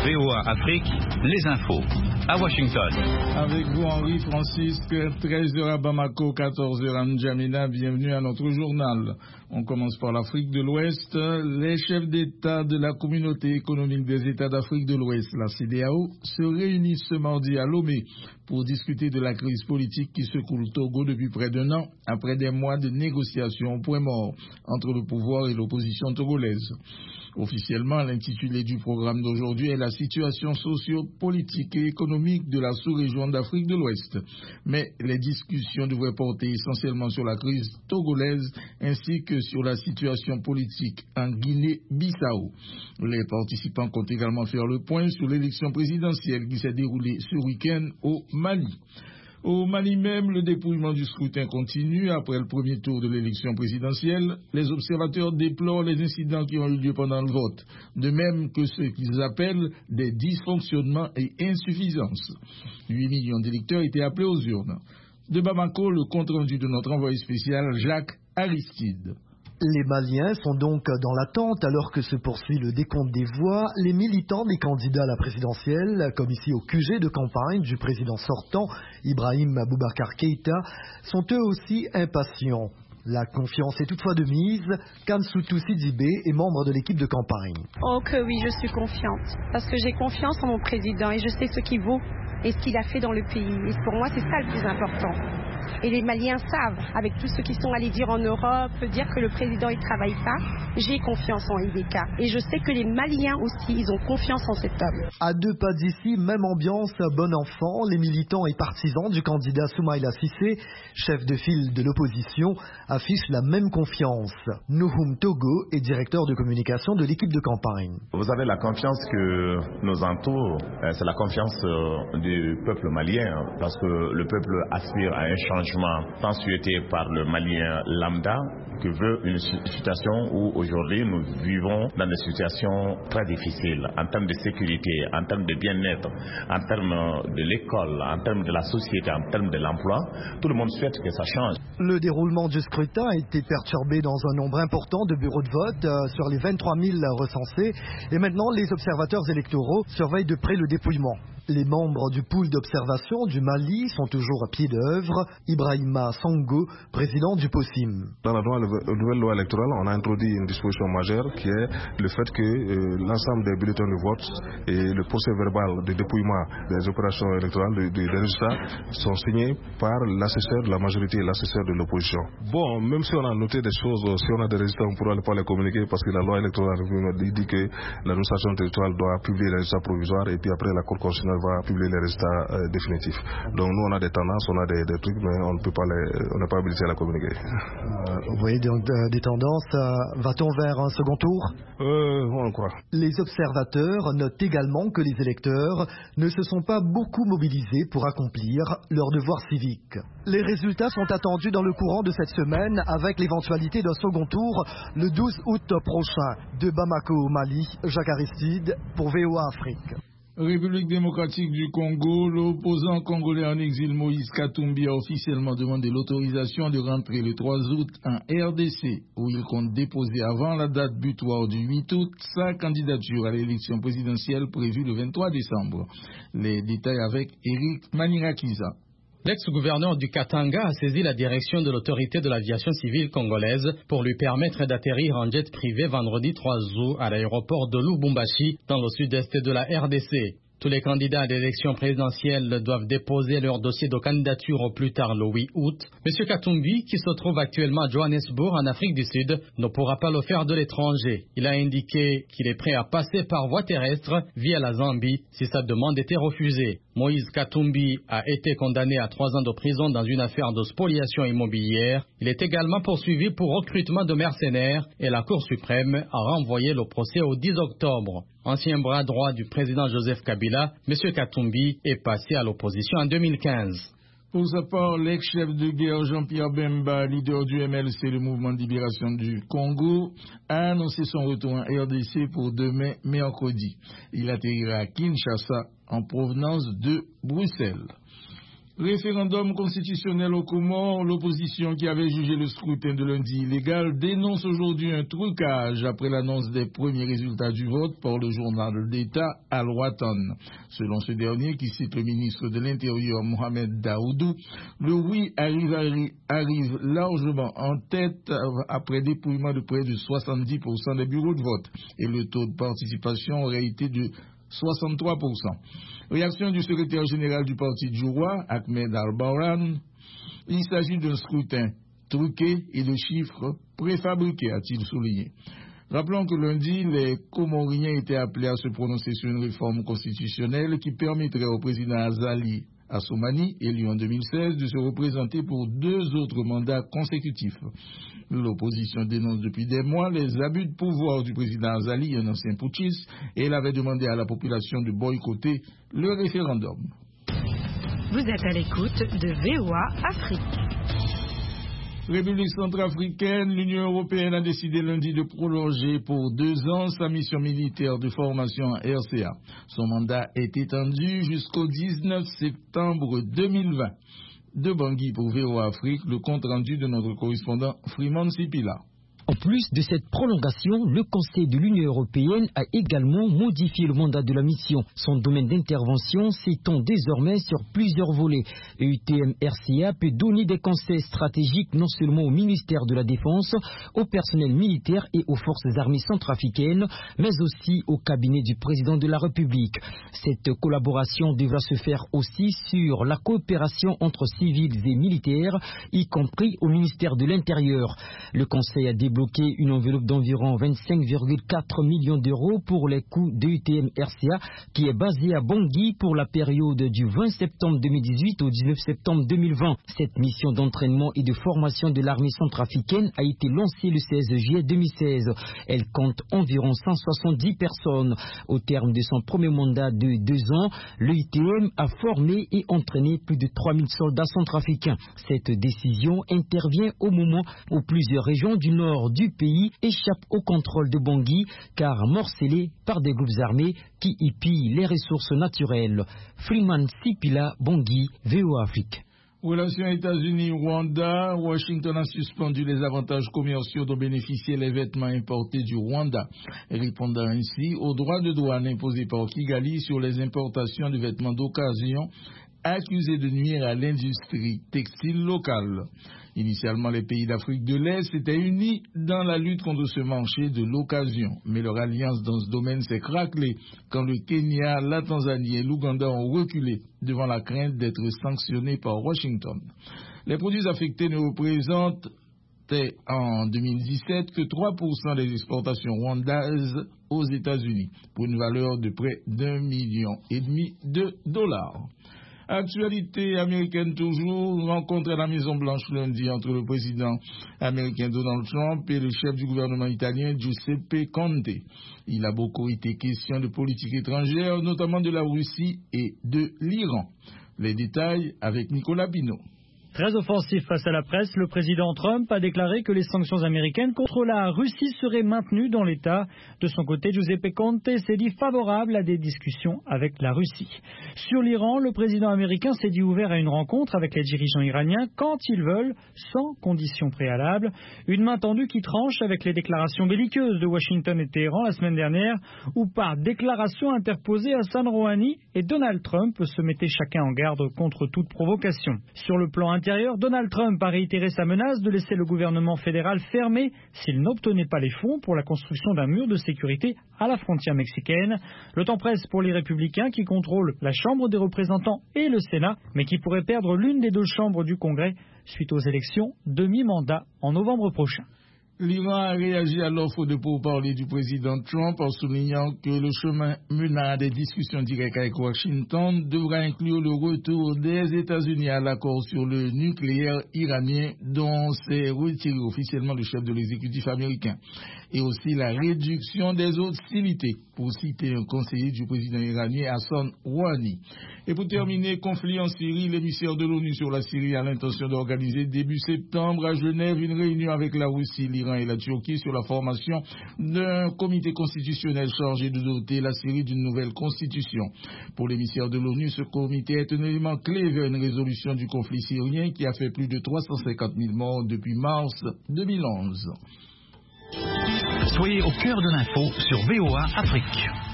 VOA Afrique, les infos. À Washington. Avec vous, Henri Francisque, 13h à Bamako, 14h à N'Djamena. Bienvenue à notre journal. On commence par l'Afrique de l'Ouest. Les chefs d'État de la Communauté économique des États d'Afrique de l'Ouest, la CEDEAO, se réunissent ce mardi à Lomé pour discuter de la crise politique qui secoue le Togo depuis près d'1 an, après des mois de négociations au point mort entre le pouvoir et l'opposition togolaise. Officiellement, l'intitulé du programme d'aujourd'hui est la situation socio-politique et économique de la sous-région d'Afrique de l'Ouest. Mais les discussions devraient porter essentiellement sur la crise togolaise ainsi que sur la situation politique en Guinée-Bissau. Les participants comptent également faire le point sur l'élection présidentielle qui s'est déroulée ce week-end au Mali. Au Mali même, le dépouillement du scrutin continue après le premier tour de l'élection présidentielle. Les observateurs déplorent les incidents qui ont eu lieu pendant le vote, de même que ce qu'ils appellent des dysfonctionnements et insuffisances. 8 millions d'électeurs étaient appelés aux urnes. De Bamako, le compte-rendu de notre envoyé spécial Jacques Aristide. Les Maliens sont donc dans l'attente alors que se poursuit le décompte des voix. Les militants des candidats à la présidentielle, comme ici au QG de campagne du président sortant, Ibrahim Boubacar Keïta, sont eux aussi impatients. La confiance est toutefois de mise. Kansoutou Sidibé est membre de l'équipe de campagne. Oh que oui, je suis confiante. Parce que j'ai confiance en mon président et je sais ce qu'il vaut et ce qu'il a fait dans le pays. Et pour moi, c'est ça le plus important. Et les Maliens savent, avec tous ceux qui sont allés dire en Europe, dire que le président ne travaille pas, j'ai confiance en IDK. Et je sais que les Maliens aussi, ils ont confiance en cet homme. À 2 pas d'ici, même ambiance, bon enfant, les militants et partisans du candidat Soumaïla Cissé, chef de file de l'opposition, affichent la même confiance. Nouhoum Togo est directeur de communication de l'équipe de campagne. Vous avez la confiance que nous entoure, c'est la confiance du peuple malien, parce que le peuple aspire à un changement tant souhaité par le Malien lambda, que veut une situation où aujourd'hui nous vivons dans des situations très difficiles en termes de sécurité, en termes de bien-être, en termes de l'école, en termes de la société, en termes de l'emploi. Tout le monde souhaite que ça change. Le déroulement du scrutin a été perturbé dans un nombre important de bureaux de vote sur les 23 000 recensés et maintenant les observateurs électoraux surveillent de près le dépouillement. Les membres du pool d'observation du Mali sont toujours à pied d'œuvre. Ibrahima Sango, président du POSIM. Dans la nouvelle loi électorale, on a introduit une disposition majeure qui est le fait que l'ensemble des bulletins de vote et le procès verbal de dépouillement des opérations électorales, des résultats, sont signés par l'assesseur de la majorité et l'assesseur de l'opposition. Bon, même si on a noté des choses, si on a des résultats, on ne pourra pas les communiquer parce que la loi électorale dit que l'administration territoriale doit publier les résultats provisoires et puis après la Cour constitutionnelle va publier les résultats définitifs. Donc nous on a des tendances, on a des trucs, mais on n'est pas habilité à la communiquer. Vous voyez donc des tendances. Va-t-on vers un second tour? On le croit. Les observateurs notent également que les électeurs ne se sont pas beaucoup mobilisés pour accomplir leur devoir civique. Les résultats sont attendus dans le courant de cette semaine avec l'éventualité d'un second tour le 12 août prochain. De Bamako au Mali, Jacques Aristide pour VOA Afrique. République démocratique du Congo, l'opposant congolais en exil Moïse Katumbi a officiellement demandé l'autorisation de rentrer le 3 août en RDC, où il compte déposer avant la date butoir du 8 août sa candidature à l'élection présidentielle prévue le 23 décembre. Les détails avec Eric Manirakiza. L'ex-gouverneur du Katanga a saisi la direction de l'autorité de l'aviation civile congolaise pour lui permettre d'atterrir en jet privé vendredi 3 août à l'aéroport de Lubumbashi dans le sud-est de la RDC. Tous les candidats à l'élection présidentielle doivent déposer leur dossier de candidature au plus tard le 8 août. M. Katumbi, qui se trouve actuellement à Johannesburg, en Afrique du Sud, ne pourra pas le faire de l'étranger. Il a indiqué qu'il est prêt à passer par voie terrestre via la Zambie si sa demande était refusée. Moïse Katumbi a été condamné à 3 ans de prison dans une affaire de spoliation immobilière. Il est également poursuivi pour recrutement de mercenaires et la Cour suprême a renvoyé le procès au 10 octobre. Ancien bras droit du président Joseph Kabila, M. Katumbi est passé à l'opposition en 2015. Pour sa part, l'ex-chef de guerre Jean-Pierre Bemba, leader du MLC, le mouvement de libération du Congo, a annoncé son retour en RDC pour demain, mercredi. Il atterrira à Kinshasa en provenance de Bruxelles. Référendum constitutionnel aux Comores, l'opposition qui avait jugé le scrutin de lundi illégal dénonce aujourd'hui un trucage après l'annonce des premiers résultats du vote par le journal d'État Al-Watan. Selon ce dernier, qui cite le ministre de l'Intérieur Mohamed Daoudou, le oui arrive largement en tête après dépouillement de près de 70% des bureaux de vote et le taux de participation aurait été de 63%. Réaction du secrétaire général du parti Djoura, Ahmed Al-Baran. Il s'agit d'un scrutin truqué et de chiffres préfabriqués, a-t-il souligné. Rappelons que lundi, les Comoriens étaient appelés à se prononcer sur une réforme constitutionnelle qui permettrait au président Azali Assoumani, élu en 2016, de se représenter pour 2 autres mandats consécutifs. L'opposition dénonce depuis des mois les abus de pouvoir du président Azali, un ancien putschiste, et elle avait demandé à la population de boycotter le référendum. Vous êtes à l'écoute de VOA Afrique. République centrafricaine, l'Union européenne a décidé lundi de prolonger pour 2 ans sa mission militaire de formation en RCA. Son mandat est étendu jusqu'au 19 septembre 2020. De Bangui pour VOA Afrique, le compte rendu de notre correspondant Freeman Sipila. En plus de cette prolongation, le Conseil de l'Union européenne a également modifié le mandat de la mission. Son domaine d'intervention s'étend désormais sur plusieurs volets. EUTM-RCA peut donner des conseils stratégiques non seulement au ministère de la Défense, au personnel militaire et aux forces armées centrafricaines, mais aussi au cabinet du président de la République. Cette collaboration devra se faire aussi sur la coopération entre civils et militaires, y compris au ministère de l'Intérieur. Le Conseil a débloqué une enveloppe d'environ 25,4 millions d'euros pour les coûts d'EUTM-RCA qui est basée à Bangui pour la période du 20 septembre 2018 au 19 septembre 2020. Cette mission d'entraînement et de formation de l'armée centrafricaine a été lancée le 16 juillet 2016. Elle compte environ 170 personnes. Au terme de son premier mandat de 2 ans, l'EUTM a formé et entraîné plus de 3000 soldats centrafricains. Cette décision intervient au moment où plusieurs régions du nord du pays échappent au contrôle de Bangui car morcelées par des groupes armés qui y pillent les ressources naturelles. Freeman Sipila, Bangui, VOA Afrique. Relations États-Unis-Rwanda, Washington a suspendu les avantages commerciaux dont bénéficiaient les vêtements importés du Rwanda, répondant ainsi aux droits de douane imposés par Kigali sur les importations de vêtements d'occasion accusés de nuire à l'industrie textile locale. Initialement, les pays d'Afrique de l'Est s'étaient unis dans la lutte contre ce marché de l'occasion. Mais leur alliance dans ce domaine s'est craquelée quand le Kenya, la Tanzanie et l'Ouganda ont reculé devant la crainte d'être sanctionnés par Washington. Les produits affectés ne représentent en 2017 que 3% des exportations rwandaises aux États-Unis, pour une valeur de près d'1,5 million de dollars. Actualité américaine toujours, rencontre à la Maison-Blanche lundi entre le président américain Donald Trump et le chef du gouvernement italien Giuseppe Conte. Il a beaucoup été question de politique étrangère, notamment de la Russie et de l'Iran. Les détails avec Nicolas Pinault. Très offensif face à la presse, le président Trump a déclaré que les sanctions américaines contre la Russie seraient maintenues dans l'État. De son côté, Giuseppe Conte s'est dit favorable à des discussions avec la Russie. Sur l'Iran, le président américain s'est dit ouvert à une rencontre avec les dirigeants iraniens quand ils veulent, sans conditions préalables. Une main tendue qui tranche avec les déclarations belliqueuses de Washington et Téhéran la semaine dernière, où par déclaration interposée, Hassan Rouhani et Donald Trump se mettaient chacun en garde contre toute provocation. Sur le plan intérieur, Donald Trump a réitéré sa menace de laisser le gouvernement fédéral fermé s'il n'obtenait pas les fonds pour la construction d'un mur de sécurité à la frontière mexicaine. Le temps presse pour les républicains qui contrôlent la Chambre des représentants et le Sénat, mais qui pourraient perdre l'une des 2 chambres du Congrès suite aux élections de mi-mandat en novembre prochain. L'Iran a réagi à l'offre de pourparlers du président Trump en soulignant que le chemin menant à des discussions directes avec Washington devra inclure le retour des États-Unis à l'accord sur le nucléaire iranien dont s'est retiré officiellement le chef de l'exécutif américain, et aussi la réduction des hostilités, pour citer un conseiller du président iranien Hassan Rouhani. Et pour terminer, conflit en Syrie, l'émissaire de l'ONU sur la Syrie a l'intention d'organiser début septembre à Genève une réunion avec la Russie, l'Iran l'Iran et la Turquie sur la formation d'un comité constitutionnel chargé de doter la Syrie d'une nouvelle constitution. Pour l'émissaire de l'ONU, ce comité est un élément clé vers une résolution du conflit syrien qui a fait plus de 350 000 morts depuis mars 2011. Soyez au cœur de l'info sur VOA Afrique.